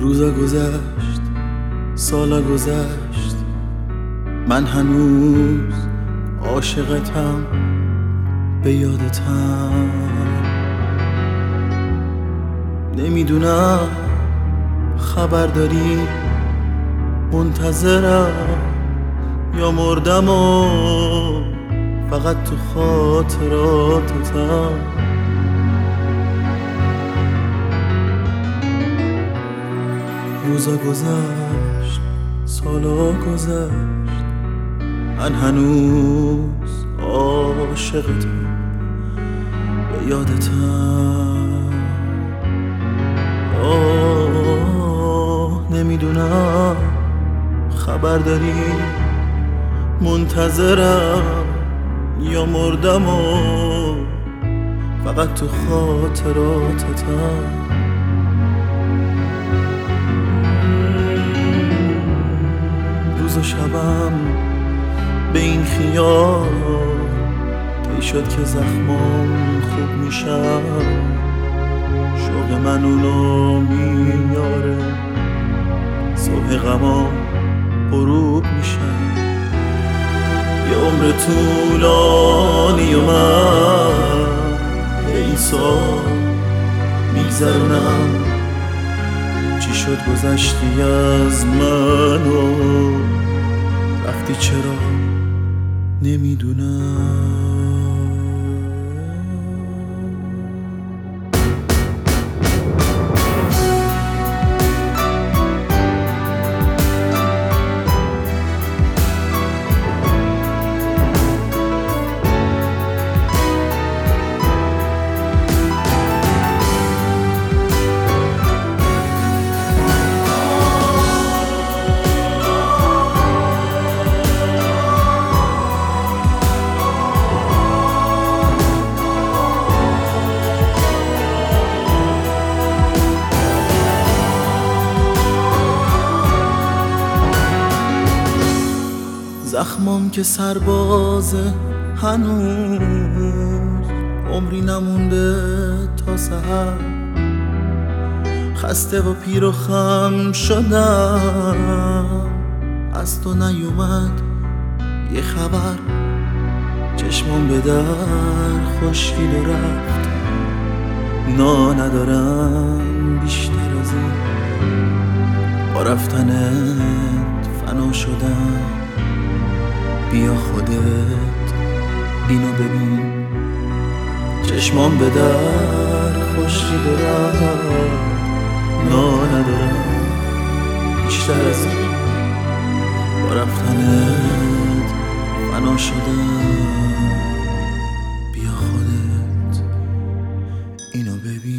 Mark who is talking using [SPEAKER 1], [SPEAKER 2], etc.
[SPEAKER 1] روزا گذشت، سالا گذشت، من هنوز عاشقتم، به یادتم. نمیدونم خبر داری، منتظرم یا مردم و فقط تو خاطراتتم. روزا گذشت، سالا گذشت، من هنوز عاشقتم، به یادتم. نمیدونم خبر داری، منتظرم یا مردم و فقط تو خاطراتتم. روز و شبم به این خیال طی شد که زخمام خوب میشم، شوق من اونو میاره، صبح غمام غروب میشم. یه عمر طولانی و من به این سال میگذرونم. چی شد گذشتی از من و رفتی چرا نمیدونم. زخمام که سربازه هنوز، عمری نمونده تا سحر. خسته و پیر و خم شدم، از تو نیومد یه خبر. چشمام به در خشکید و رفت، ندارم بیشتر از این. با رفتنت فنا شدم، بیا خودت اینو ببین. چشمام به در خشکید و رفت، ندارم بیشتر از این. با رفتنت فنا شدم، بیا خودت اینو ببین.